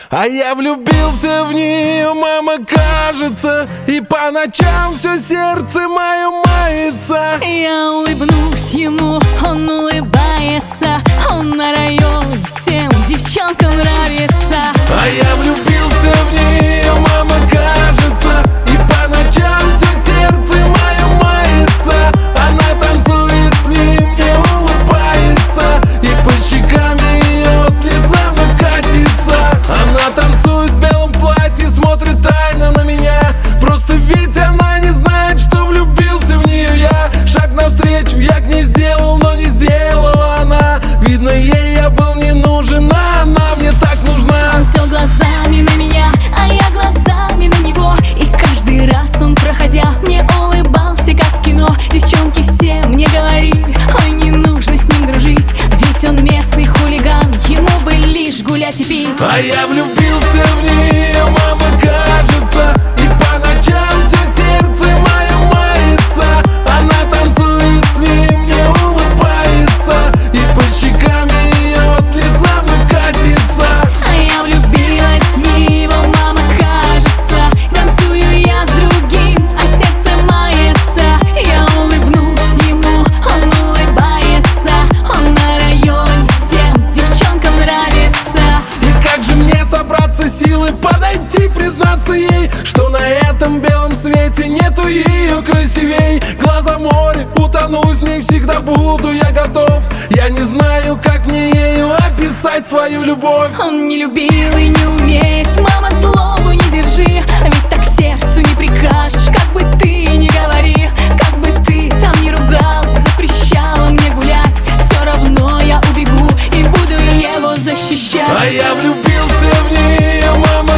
А я влюбился в нее, мама, кажется, и по ночам все сердце мое мается. Я улыбнусь ему, он улыбается, он на район всем девчонкам нравится. А я влюбился в нее, мама, кажется, и по ночам все сердце мое мается. Она танцует с ним и улыбается, и по щекам ее слеза вновь катится. Она танцует в белом платье, смотрит тайно на меня. Просто ведь она не знает, что влюбился в нее я. Шаг навстречу я к ней сделал, но не сделала она. Видно, ей я был не нужен, а она мне так нужна. Он все глазами на меня, а я глазами на него. И каждый раз он, проходя, мне улыбался, как в кино. Девчонки все мне говорили: ой, не нужно с ним дружить, ведь он местный хулиган, ему бы лишь гулять и пить. А я влюбился в нее, мама, кажется, и по ночам все сердце мое мается. Она танцует с ним, не улыбается, и по щекам ее слеза вновь катится. А я влюбилась в него, мама, кажется. Танцую я с другим, а сердце мается. Я улыбнусь ему, он улыбается, он на районе всем девчонкам нравится. И как же мне собраться силы, подойти, признаться ей, что на этом белом свете нету ее красивей. Глаза море, утону с ней, всегда буду я готов. Я не знаю, как мне ею описать свою любовь. Он не любил и не умеет, мама, злобу не держи, а ведь так сердцу не прикажешь. Как бы ты ни говори, как бы ты там не ругал, запрещала мне гулять, все равно я убегу и буду его защищать. А я влюбился в нее, мама,